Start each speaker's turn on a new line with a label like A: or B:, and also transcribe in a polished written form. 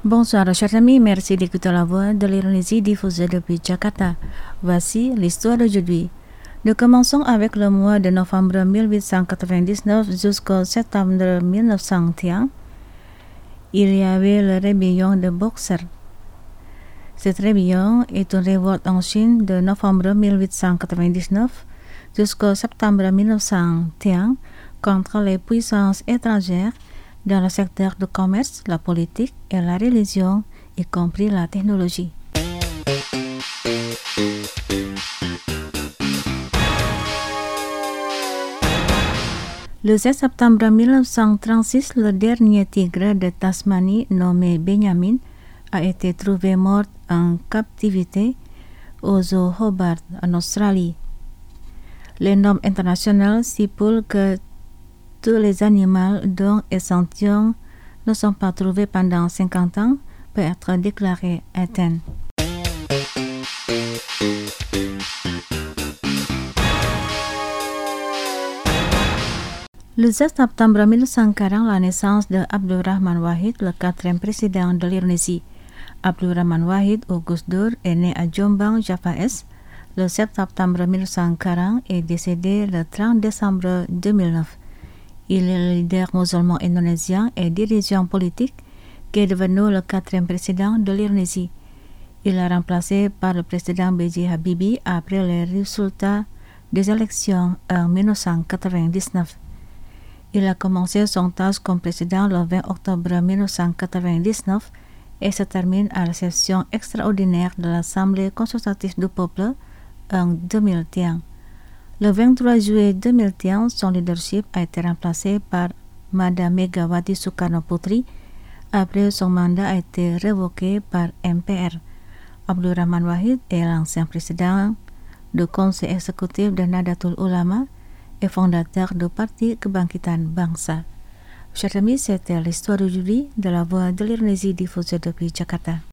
A: Bonsoir chers amis, merci d'écouter la voix de l'Indonésie diffusée depuis Jakarta. Voici l'histoire d'aujourd'hui. Nous commençons avec le mois de novembre 1899 jusqu'au septembre 1901. Il y avait le rébellion de Boxer. Cette rébellion est une révolte en Chine de novembre 1899 jusqu'au septembre 1901 contre les puissances étrangères dans le secteur du commerce, la politique et la religion, y compris la technologie. Le 7 septembre 1936, le dernier tigre de Tasmanie, nommé Benjamin, a été trouvé mort en captivité au zoo Hobart, en Australie. Les normes internationales stipulent que tous les animaux dont échantillons ne sont pas trouvés pendant 50 ans peuvent être déclarés éteints. Le 7 septembre 1940, la naissance de Abdurrahman Wahid, le 4e président de l'Indonésie. Abdurrahman Wahid ou Gus Dur est né à Jombang, Java Est, le 7 septembre 1940 et décédé le 30 décembre 2009. Il est le leader musulman indonésien et dirigeant politique qui est devenu le 4e président de l'Indonésie. Il est remplacé par le président B.J. Habibie après les résultats des élections en 1999. Il a commencé son tâche comme président le 20 octobre 1999 et se termine à la session extraordinaire de l'Assemblée consultative du peuple en 2001. Le 23 juillet 2001, son leadership a été remplacé par Madame Megawati Soekarno-Putri après son mandat a été révoqué par MPR. Abdurrahman Wahid est l'ancien président du conseil exécutif de Nahdlatul Ulama et fondateur du Parti Kebangkitan Bangsa. Chers amis, c'était l'histoire d'aujourd'hui de la voix de l'Indonésie diffusée depuis Jakarta.